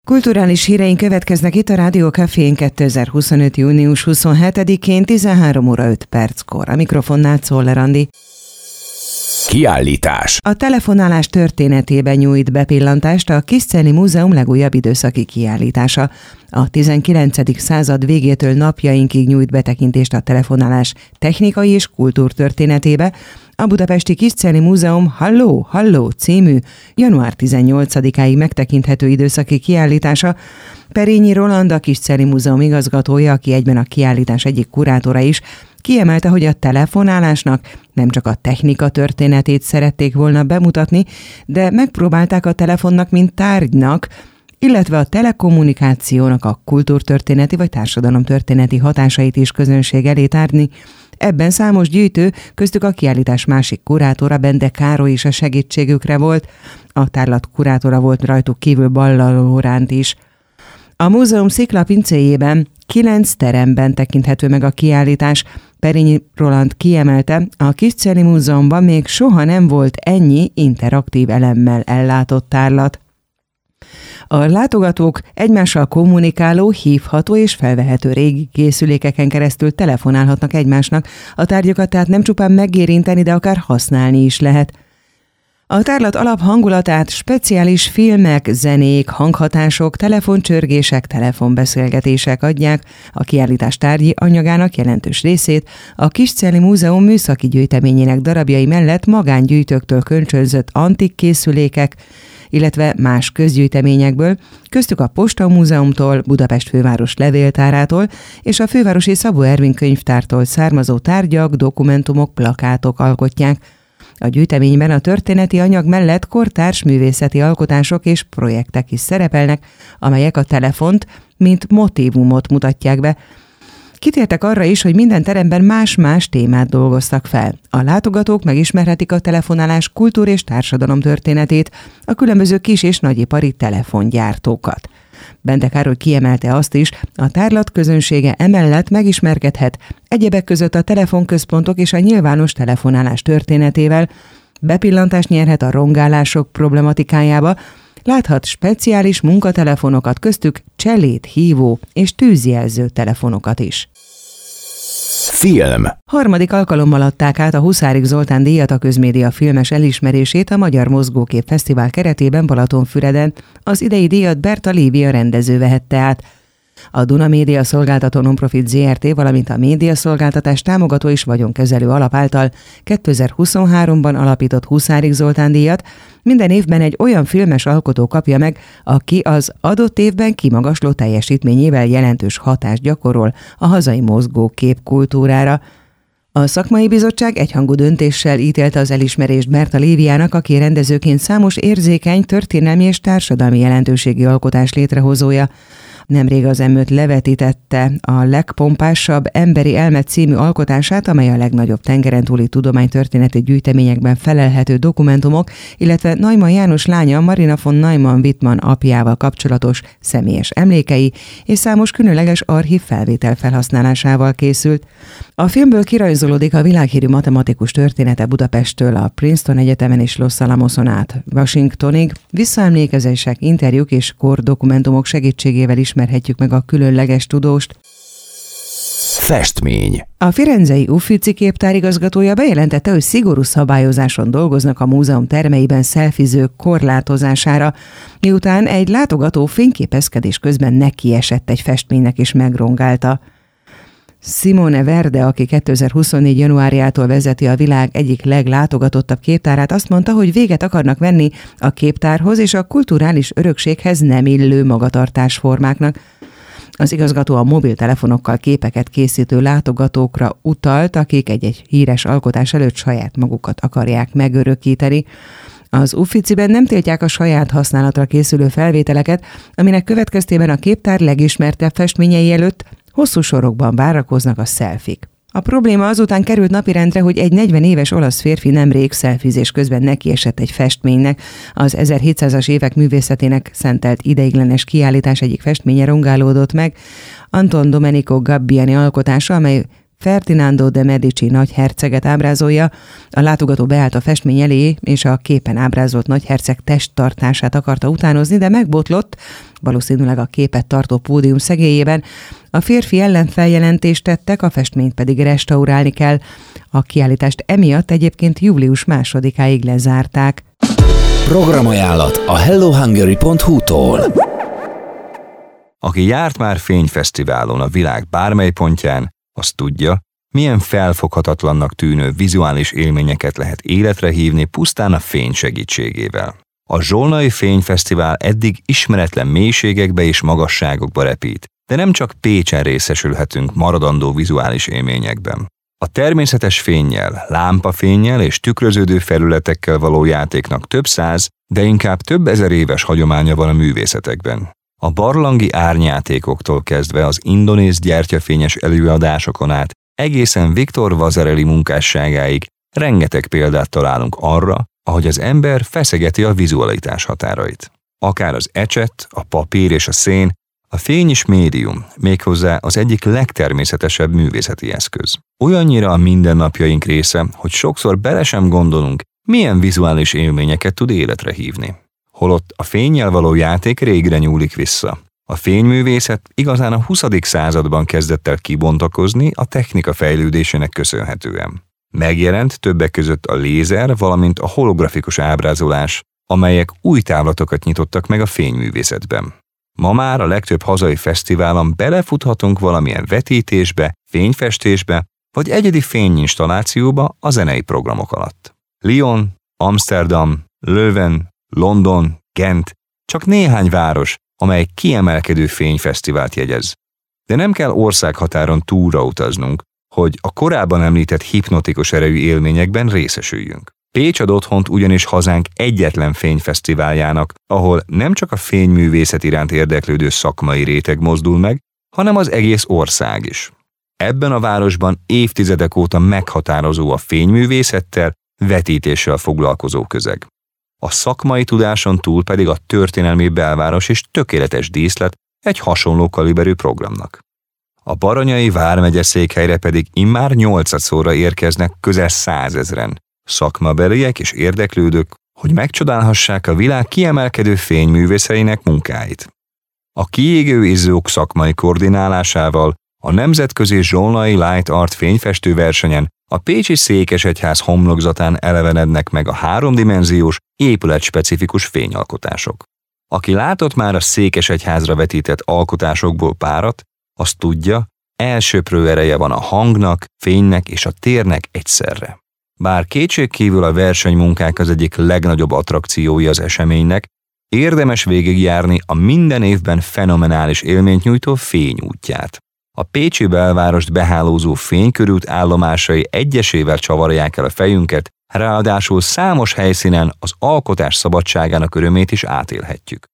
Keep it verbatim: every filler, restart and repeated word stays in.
Kulturális híreink következnek itt a Rádió Cafén kétezer-huszonöt. június huszonhetedikén tizenhárom óra öt perckor. A mikrofonnál Czoller Andi. Kiállítás. A telefonálás történetében nyújt bepillantást a Kiszczeli Múzeum legújabb időszaki kiállítása. A tizenkilencedik század végétől napjainkig nyújt betekintést a telefonálás technikai és kultúrtörténetébe. A budapesti Kiszczeli Múzeum Halló, Halló című január tizennyolcadikáig megtekinthető időszaki kiállítása. Perényi Roland, a Kiszczeli Múzeum igazgatója, aki egyben a kiállítás egyik kurátora is, kiemelte, hogy a telefonálásnak nem csak a technika történetét szerették volna bemutatni, de megpróbálták a telefonnak, mint tárgynak, illetve a telekommunikációnak a kultúrtörténeti vagy társadalomtörténeti hatásait is közönség elé tárni. Ebben számos gyűjtő, köztük a kiállítás másik kurátora, Bende Károly is a segítségükre volt, a tárlat kurátora volt rajtuk kívül Balla Lóránt is. A múzeum sziklapincéjében kilenc teremben tekinthető meg a kiállítás. Perényi Roland kiemelte, a Kiszczeli Múzeumban még soha nem volt ennyi interaktív elemmel ellátott tárlat. A látogatók egymással kommunikáló, hívható és felvehető régi készülékeken keresztül telefonálhatnak egymásnak, a tárgyakat tehát nem csupán megérinteni, de akár használni is lehet. A tárlat alaphangulatát speciális filmek, zenék, hanghatások, telefoncsörgések, telefonbeszélgetések adják, a kiállítás tárgyi anyagának jelentős részét a Kiszczeli Múzeum műszaki gyűjteményének darabjai mellett magángyűjtőktől kölcsönzött antik készülékek, illetve más közgyűjteményekből, köztük a Posta Múzeumtól, Budapest főváros levéltárától és a fővárosi Szabó Ervin könyvtártól származó tárgyak, dokumentumok, plakátok alkotják. A gyűjteményben a történeti anyag mellett kortárs művészeti alkotások és projektek is szerepelnek, amelyek a telefont, mint motívumot mutatják be. Kitértek arra is, hogy minden teremben más-más témát dolgoztak fel. A látogatók megismerhetik a telefonálás kultúr- és társadalom történetét, a különböző kis- és nagyipari telefongyártókat. Bende Károly kiemelte azt is, a tárlat közönsége emellett megismerkedhet egyebek között a telefonközpontok és a nyilvános telefonálás történetével, bepillantást nyerhet a rongálások problematikájába, láthat speciális munkatelefonokat, köztük cselét hívó és tűzjelző telefonokat is. Film. Harmadik alkalommal adták át a Huszárik Zoltán díjat, a közmédia filmes elismerését a Magyar Mozgókép Fesztivál keretében Balatonfüreden. Az idei díjat Berta Lívia rendező vehette át. A Duna Média Szolgáltató Nonprofit zé er té, valamint a médiaszolgáltatás támogató és vagyonkezelő alap által kétezer-huszonháromban alapított Huszárik Zoltán díjat minden évben egy olyan filmes alkotó kapja meg, aki az adott évben kimagasló teljesítményével jelentős hatást gyakorol a hazai mozgókép kultúrára. A szakmai bizottság egyhangú döntéssel ítélte az elismerést Berta Líviának, aki rendezőként számos érzékeny, történelmi és társadalmi jelentőségi alkotás létrehozója. Nemrég az em öt levetítette a legpompásabb Emberi elme című alkotását, amely a legnagyobb tengeren túli tudománytörténeti gyűjteményekben felelhető dokumentumok, illetve Neumann János lánya Marina von Neumann-Wittmann apjával kapcsolatos személyes emlékei és számos különleges archív felvétel felhasználásával készült. A filmből kirajzolódik a világhírű matematikus története Budapesttől a Princeton Egyetemen és Los Alamoson át Washingtonig. Visszaemlékezések, interjúk és kordokumentumok segítségével ismerhetjük meg a különleges tudóst. Festmény. A firenzei Uffizi képtár igazgatója bejelentette, hogy szigorú szabályozáson dolgoznak a múzeum termeiben szelfizők korlátozására, miután egy látogató fényképezkedés közben nekiesett egy festménynek és megrongálta. Simone Verde, aki kétezer-huszonnégy januárjától vezeti a világ egyik leglátogatottabb képtárát, azt mondta, hogy véget akarnak venni a képtárhoz és a kulturális örökséghez nem illő magatartásformáknak. Az igazgató a mobiltelefonokkal képeket készítő látogatókra utalt, akik egy-egy híres alkotás előtt saját magukat akarják megörökíteni. Az Uffiziben nem tiltják a saját használatra készülő felvételeket, aminek következtében a képtár legismertebb festményei előtt hosszú sorokban várakoznak a szelfik. A probléma azután került napirendre, hogy egy negyven éves olasz férfi nemrég szelfizés közben nekiesett egy festménynek. Az ezerhétszázas évek művészetének szentelt ideiglenes kiállítás egyik festménye rongálódott meg, Anton Domenico Gabbiani alkotása, amely Ferdinando de Medici nagyherceget ábrázolja. A látogató beállt a festmény elé, és a képen ábrázolt nagyherceg testtartását akarta utánozni, de megbotlott, valószínűleg a képet tartó pódium szegélyében. A férfi ellen feljelentést tettek, a festményt pedig restaurálni kell. A kiállítást emiatt egyébként július másodikáig lezárták. Programajánlat a hello hungary pont hu-tól. Aki járt már fényfesztiválon a világ bármely pontján, az tudja, milyen felfoghatatlannak tűnő vizuális élményeket lehet életre hívni pusztán a fény segítségével. A Zsolnai Fényfesztivál eddig ismeretlen mélységekbe és magasságokba repít, de nem csak Pécsen részesülhetünk maradandó vizuális élményekben. A természetes fénnyel, lámpafénnyel és tükröződő felületekkel való játéknak több száz, de inkább több ezer éves hagyománya van a művészetekben. A barlangi árnyátékoktól kezdve az indonéz gyertyafényes előadásokon át egészen Victor Vasarely munkásságáig rengeteg példát találunk arra, ahogy az ember feszegeti a vizualitás határait. Akár az ecset, a papír és a szén, a fény is médium, méghozzá az egyik legtermészetesebb művészeti eszköz. Olyannyira a mindennapjaink része, hogy sokszor bele sem gondolunk, milyen vizuális élményeket tud életre hívni. Holott a fénnyel való játék régre nyúlik vissza. A fényművészet igazán a huszadik században kezdett el kibontakozni a technika fejlődésének köszönhetően. Megjelent többek között a lézer, valamint a holografikus ábrázolás, amelyek új távlatokat nyitottak meg a fényművészetben. Ma már a legtöbb hazai fesztiválon belefuthatunk valamilyen vetítésbe, fényfestésbe, vagy egyedi fényinstallációba a zenei programok alatt. Lyon, Amsterdam, Leuven, London, Gent, csak néhány város, amely kiemelkedő fényfesztivált jegyez. De nem kell országhatáron túlra utaznunk, hogy a korábban említett hipnotikus erejű élményekben részesüljünk. Pécs ad otthont ugyanis hazánk egyetlen fényfesztiváljának, ahol nem csak a fényművészet iránt érdeklődő szakmai réteg mozdul meg, hanem az egész ország is. Ebben a városban évtizedek óta meghatározó a fényművészettel, vetítéssel foglalkozó közeg. A szakmai tudáson túl pedig a történelmi belváros és tökéletes díszlet egy hasonló kaliberű programnak. A Baranyai vármegye székhelyre pedig immár nyolcadszorra érkeznek közel százezren, szakmabeliek és érdeklődők, hogy megcsodálhassák a világ kiemelkedő fényművészeinek munkáit. A kiégő izzók szakmai koordinálásával a Nemzetközi Zsolnai Light Art fényfestő versenyen a pécsi székesegyház homlokzatán elevenednek meg a háromdimenziós, épületspecifikus fényalkotások. Aki látott már a székesegyházra vetített alkotásokból párat, az tudja, elsöprő ereje van a hangnak, fénynek és a térnek egyszerre. Bár kétségkívül a versenymunkák az egyik legnagyobb attrakciója az eseménynek, érdemes végigjárni a minden évben fenomenális élményt nyújtó fény útját. A pécsi belvárost behálózó fénykörút állomásai egyesével csavarják el a fejünket, ráadásul számos helyszínen az alkotás szabadságának örömét is átélhetjük.